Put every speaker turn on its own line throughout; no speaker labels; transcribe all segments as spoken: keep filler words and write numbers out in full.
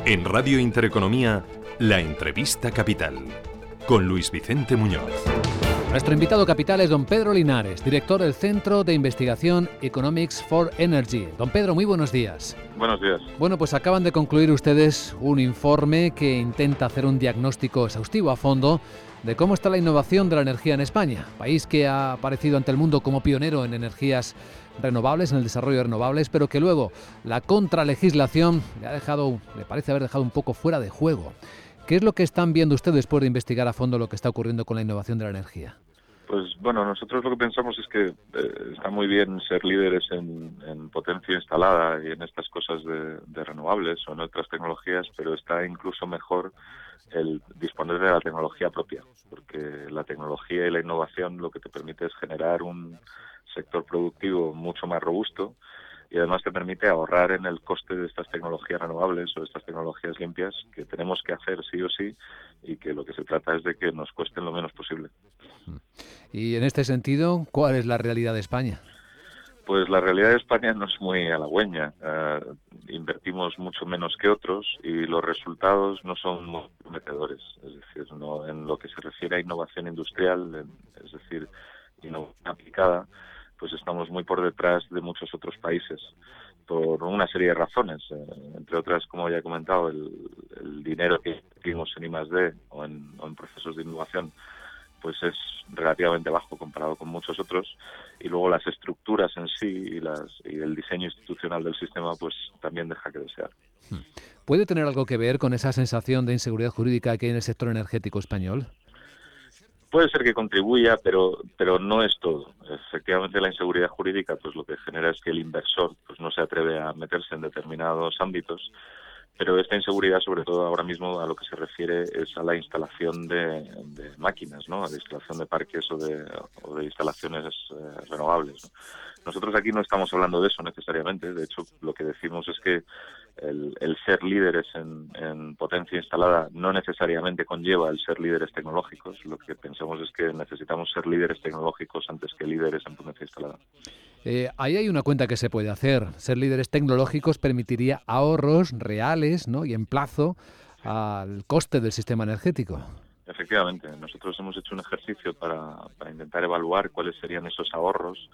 En Radio Intereconomía, la entrevista capital, con Luis Vicente Muñoz.
Nuestro invitado capital es don Pedro Linares, director del Centro de Investigación Economics for Energy. Don Pedro, muy buenos días.
Buenos días.
Bueno, pues acaban de concluir ustedes un informe que intenta hacer un diagnóstico exhaustivo a fondo de cómo está la innovación de la energía en España, país que ha aparecido ante el mundo como pionero en energías renovables, en el desarrollo de renovables, pero que luego la contralegislación le ha dejado, le parece haber dejado un poco fuera de juego. ¿Qué es lo que están viendo ustedes después de investigar a fondo lo que está ocurriendo con la innovación de la energía?
Pues bueno, nosotros lo que pensamos es que eh, está muy bien ser líderes en, en potencia instalada y en estas cosas de, de renovables o en otras tecnologías, pero está incluso mejor el disponer de la tecnología propia, porque la tecnología y la innovación lo que te permite es generar un sector productivo mucho más robusto y además te permite ahorrar en el coste de estas tecnologías renovables o de estas tecnologías limpias que tenemos que hacer sí o sí y que lo que se trata es de que nos cuesten lo menos posible.
Y en este sentido, ¿cuál es la realidad de España?
Pues la realidad de España no es muy halagüeña. Uh, invertimos mucho menos que otros y los resultados no son muy prometedores. Es decir, no en lo que se refiere a innovación industrial, en, es decir, innovación aplicada, pues estamos muy por detrás de muchos otros países por una serie de razones, eh, entre otras, como ya he comentado, el, el dinero que invertimos en I más D o en, o en procesos de innovación pues es relativamente bajo comparado con muchos otros, y luego las estructuras en sí y, las, y el diseño institucional del sistema pues también deja que desear.
¿Puede tener algo que ver con esa sensación de inseguridad jurídica que hay en el sector energético español?
Puede ser que contribuya, pero pero no es todo. Efectivamente, la inseguridad jurídica pues lo que genera es que el inversor pues no se atreve a meterse en determinados ámbitos, pero esta inseguridad, sobre todo ahora mismo, a lo que se refiere es a la instalación de, de máquinas, ¿no? A la instalación de parques o de, o de instalaciones eh, renovables, ¿no? Nosotros aquí no estamos hablando de eso necesariamente. De hecho, lo que decimos es que el, el ser líderes en, en potencia instalada no necesariamente conlleva el ser líderes tecnológicos. Lo que pensamos es que necesitamos ser líderes tecnológicos antes que líderes en potencia instalada.
Eh, ahí hay una cuenta que se puede hacer. Ser líderes tecnológicos permitiría ahorros reales, ¿no?, y en plazo al coste del sistema energético.
Efectivamente, nosotros hemos hecho un ejercicio para, para intentar evaluar cuáles serían esos ahorros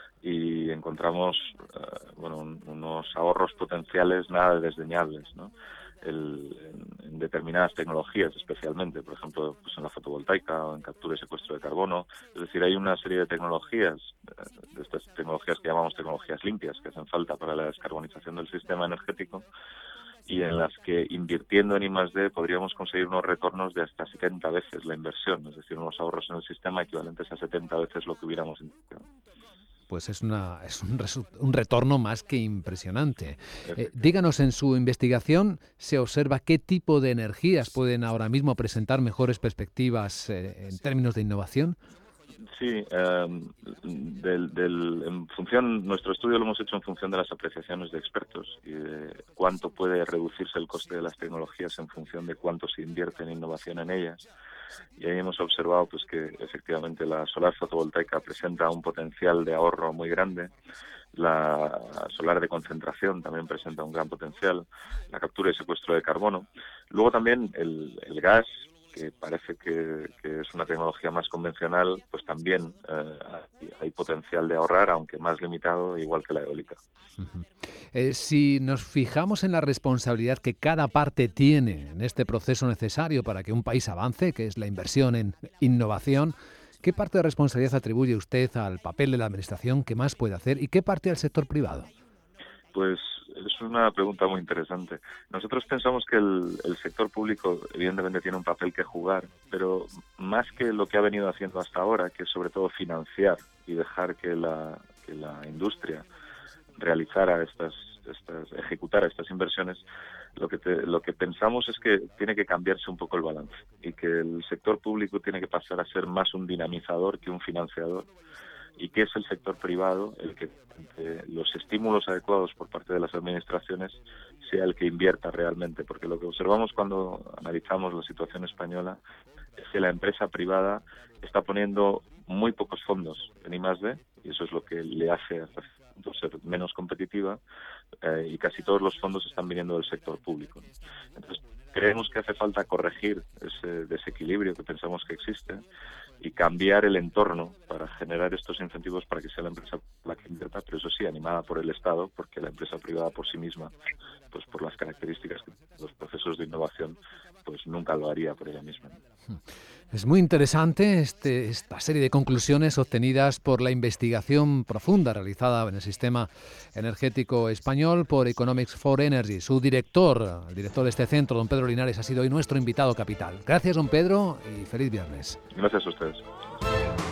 y encontramos uh, bueno, un, unos ahorros potenciales nada desdeñables, ¿no? El, en, en determinadas tecnologías especialmente, por ejemplo, pues en la fotovoltaica o en captura y secuestro de carbono. Es decir, hay una serie de tecnologías, de estas tecnologías que llamamos tecnologías limpias, que hacen falta para la descarbonización del sistema energético y en las que invirtiendo en I más D podríamos conseguir unos retornos de hasta setenta veces la inversión, es decir, unos ahorros en el sistema equivalentes a setenta veces lo que hubiéramos invertido.
Pues es, una, es un, resu- un retorno más que impresionante. Eh, díganos, en su investigación se observa qué tipo de energías pueden ahora mismo presentar mejores perspectivas eh, en términos de innovación.
Sí, eh, del, del, en función, nuestro estudio lo hemos hecho en función de las apreciaciones de expertos y de cuánto puede reducirse el coste de las tecnologías en función de cuánto se invierte en innovación en ellas. Y ahí hemos observado pues que efectivamente la solar fotovoltaica presenta un potencial de ahorro muy grande, la solar de concentración también presenta un gran potencial, la captura y secuestro de carbono. Luego también el, el gas, que parece que, que es una tecnología más convencional, pues también eh, hay, hay potencial de ahorrar, aunque más limitado, igual que la eólica.
Uh-huh. Eh, si nos fijamos en la responsabilidad que cada parte tiene en este proceso necesario para que un país avance, que es la inversión en innovación, ¿qué parte de responsabilidad atribuye usted al papel de la administración que más puede hacer y qué parte al sector privado?
Pues es una pregunta muy interesante. Nosotros pensamos que el, el sector público evidentemente tiene un papel que jugar, pero más que lo que ha venido haciendo hasta ahora, que es sobre todo financiar y dejar que la, que la industria realizara estas, estas, ejecutara estas inversiones, lo que te, lo que pensamos es que tiene que cambiarse un poco el balance y que el sector público tiene que pasar a ser más un dinamizador que un financiador, y que es el sector privado el que, eh, los estímulos adecuados por parte de las administraciones, sea el que invierta realmente, porque lo que observamos cuando analizamos la situación española es que la empresa privada está poniendo muy pocos fondos en I más D, y eso es lo que le hace hasta ser menos competitiva, eh, y casi todos los fondos están viniendo del sector público. Entonces, creemos que hace falta corregir ese desequilibrio que pensamos que existe y cambiar el entorno para generar estos incentivos para que sea la empresa la que invierta, pero eso sí, animada por el Estado, porque la empresa privada por sí misma, pues por las características de los procesos de innovación, pues nunca lo haría por ella misma.
Es muy interesante este, esta serie de conclusiones obtenidas por la investigación profunda realizada en el sistema energético español por Economics for Energy. Su director, el director de este centro, don Pedro Linares, ha sido hoy nuestro invitado capital. Gracias, don Pedro, y feliz viernes.
Gracias a ustedes.